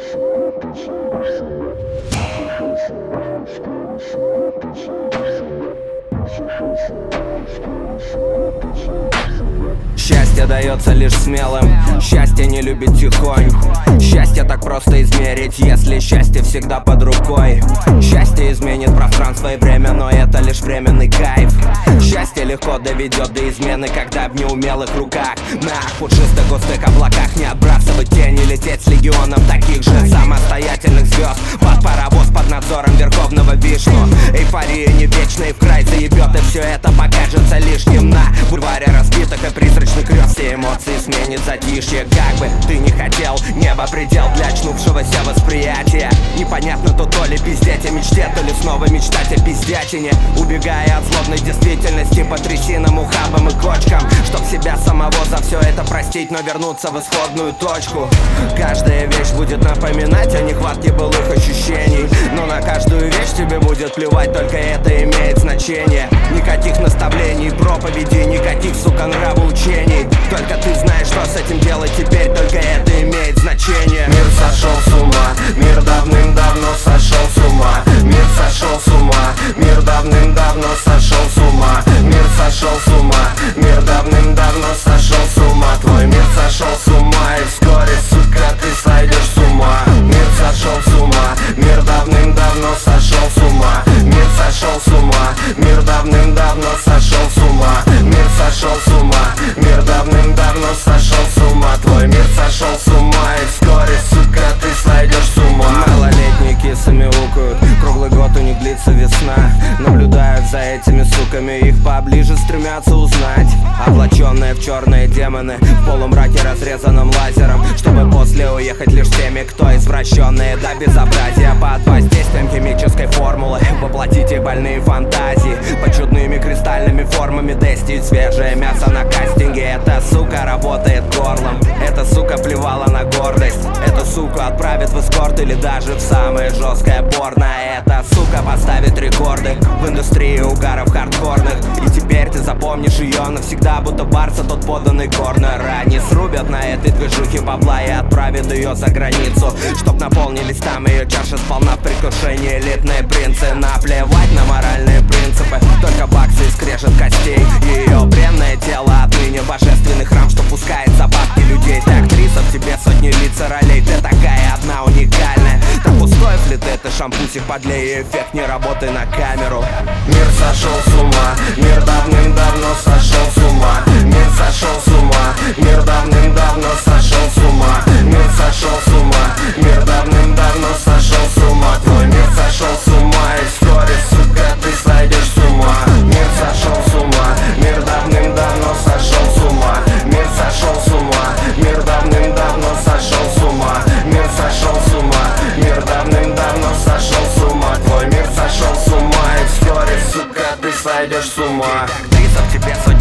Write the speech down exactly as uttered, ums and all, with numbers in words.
Счастье дается лишь смелым, счастье не любит тихонь. Счастье так просто измерить, если счастье всегда под рукой. Счастье изменит пространство и время, но это лишь временный кайф. Счастье легко доведет до измены, когда в неумелых руках. На пушистых густых облаках не отбрасывать тени, лететь с легионом таких же самостоятельных звезд. Под паровоз под надзором верховного Вишну. Эйфория не вечна и в край заебет, и все это покажется лишним на бульваре разбитых и призрачных грез. Все эмоции сменит затишье, как бы ты не хотел. Небо предел для очнувшегося восприятия. Непонятно то то ли пиздеть о мечте, то ли снова мечтать о пиздятине. Убегая от злобной действительности по трясинам, ухабам и кочкам, чтоб себя самого за все это простить, но вернуться в исходную точку. Каждая вещь будет напоминать о нехватке былых ощущений, но на каждую вещь тебе будет плевать, только это имеет значение. Никаких наставлений, проповедей, никаких, сука, нравоучений. Только ты знаешь, что с этим делать теперь, только это имеет значение. Мир сошел с ума, мир давным-давно сошел с ума. Мир сошел с ума, мир давным-давно сошел с ума. Мир сошел с ума, мир давным-давно сошел с ума. Твой мир сошел с ума, и вскоре, сука, ты сойдешь с ума. Мир сошел с ума, мир давным-давно сошел с ума. Мир сошел с ума, мир давным-давно сошел с ума. Мир сошел с ума, мир давным-давно сошел с ума. Твой мир сошел с ума, и вскоре, сука, ты сойдешь с ума. Малолетние кисы мяукают, круглый год у них длится весна. Наблюдают за этими суками, их поближе стремятся узнать. Облаченные в черные демоны, в полумраке разрезанном лазером, чтобы после уехать лишь теми, кто извращенные до безобразия. Под воздействием химической формулы воплотить их больные фантазии. Под чудными кристальными формами тестить свежее мясо на кастинге. Эта сука работает горлом, эта сука плевала на гордость. Эта сука отправит в эскорт или даже в самое жесткое порно. Эта сука поставит рекорды в индустрии угаров хардкорных. И теперь ты запомнишь ее навсегда, будто барса тот поданный корнер. Они срубят на этой движухе бабла и отправят ее за границу, чтоб наполнились там ее чаши сполна в предвкушении элитные принцы. Наплевать на моральные принципы, только баксы и скрежет костей. Ее бренное тело отныне божественный храм, что пускает за бабки людей. Ты актриса, в тебе сотни лиц и ролей, ты такая одна уникальная. Так устоев ли ты, ты шампусик подлей, эффект не работай на камеру. Мир сошел с ума, мир давным-давно сошел с ума. Мир сошел с ума, мир давным-давно сошел с ума. Мир сошел с ума, мир давным-давно сошел с ума. Твой мир сошел с ума, и вскоре, сука, ты сойдешь с ума. Мир сошел с ума, мир давным-давно сошел с ума. Мир сошел с ума, мир давным-давно сошел с ума. Мир сошел с ума, мир давным-давно сошел с ума. Твой мир сошел с ума, и вскоре, сука, ты сойдешь с ума. Актриса, в тебе